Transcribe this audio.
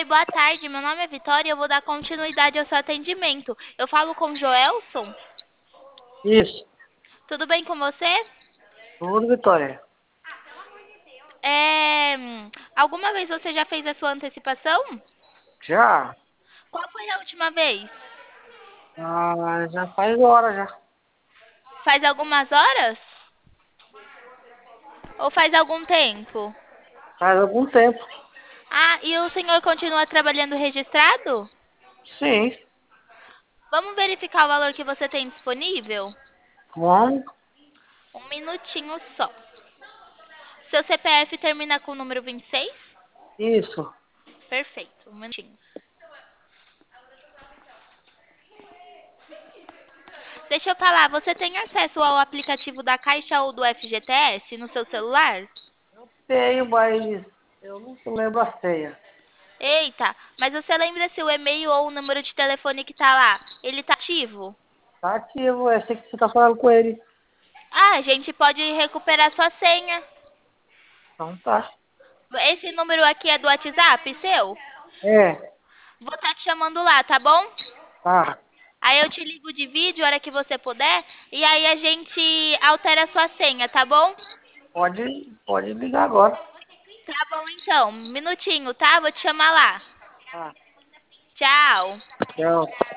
Oi, boa tarde. Meu nome é Vitória e eu vou dar continuidade ao seu atendimento. Eu falo com o Joelson? Isso, Tudo bem com você? tudo, Vitória. Alguma vez você já fez a sua antecipação? Já? Qual foi a última vez? Já faz hora já. Faz algumas horas? Ou faz algum tempo? Faz algum tempo. Ah, e o senhor continua trabalhando registrado? Sim. Vamos verificar o valor que você tem disponível? Vamos? Um minutinho só. Seu CPF termina com o número 26? Isso. Perfeito, um minutinho. Deixa eu falar, você tem acesso ao aplicativo da Caixa ou do FGTS no seu celular? Tenho, mas eu não lembro a senha. Eita, mas você lembra se o e-mail ou o número de telefone que tá lá, ele tá ativo? Tá ativo, é assim que você tá falando com ele. Ah, a gente pode recuperar sua senha. Então tá. Esse número aqui é do WhatsApp, seu? É, Vou estar te chamando lá, tá bom? tá. Aí eu te ligo de vídeo a hora que você puder e aí a gente altera a sua senha, tá bom? Pode ligar agora. Tá bom então, um minutinho, tá? Vou te chamar lá. Tá. Tchau. Tchau.